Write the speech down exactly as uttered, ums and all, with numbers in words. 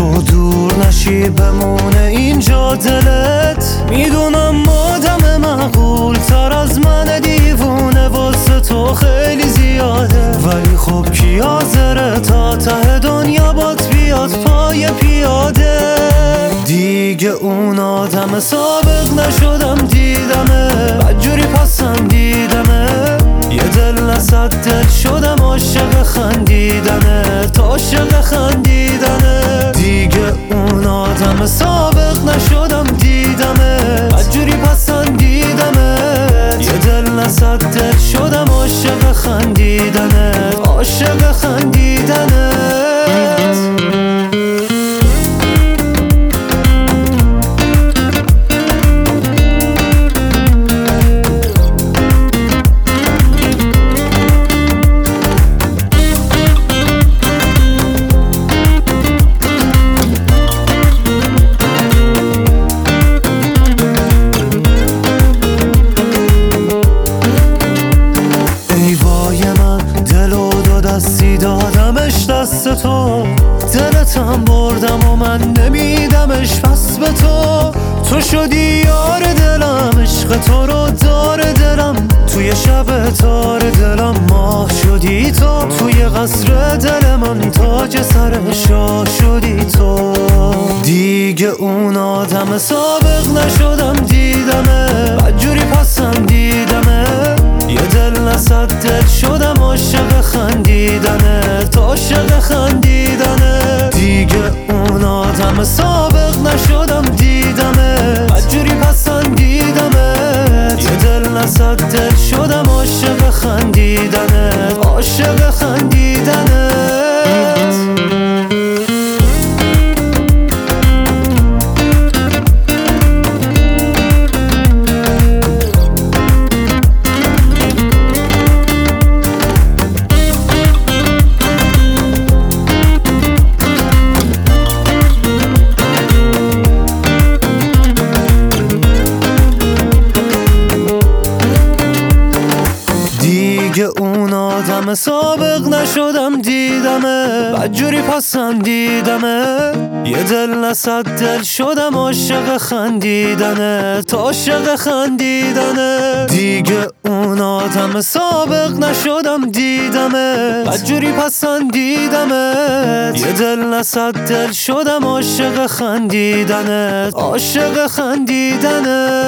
تو دور نشی بمونه اینجا دلت. میدونم آدم معقول تر از من دیوونه واسه تو خیلی زیاده، ولی خب کی حاضره تا ته دنیا بات بیاد پای پیاده. دیگه اون آدم سابق نشدم دیدمه، بدجوری پسندیدمه، یه دل نصد دل شدم عاشق خندیدنه، تا عاشق خندیدنه. دیگه اون آدم سابق نشدم دیدمه، بدجوری پسندیدمه، یه دل نصد دل شدم عاشق خندیدنه، عاشق خندیدنه. دستی دادمش دست تو، دلتم بردم و من نمیدمش پس به تو. تو شدی یار دلم، عشق تو رو دار دلم، توی شب تار دلم ماه شدی تو، توی قصر دل من تاج سر شاه شدی تو. دیگه اون آدم سابق نشدم دیدمه، بدجوری پسندیدمه، یه دل نصد دل شدم عاشق خندیدنه، تا عاشق خندیدنه. دیگه اون آدم سابق نشدم دیدمه، بدجوری پسندیدمه، یه دل نصد دل شدم عاشق خندیدنه، عاشق خندیدنه. دیگه اون آدم سابق نشدم دیدمه، بدجوری پسندیدمه، یه دل نصد دل شدم عاشق خندیدنه، تا عاشق خندیدنه. دیگه اون آدم سابق نشدم دیدمه، بدجوری پسندیدمه، یه دل نصد دل شدم عاشق خندیدنه، عاشق خندیدنه.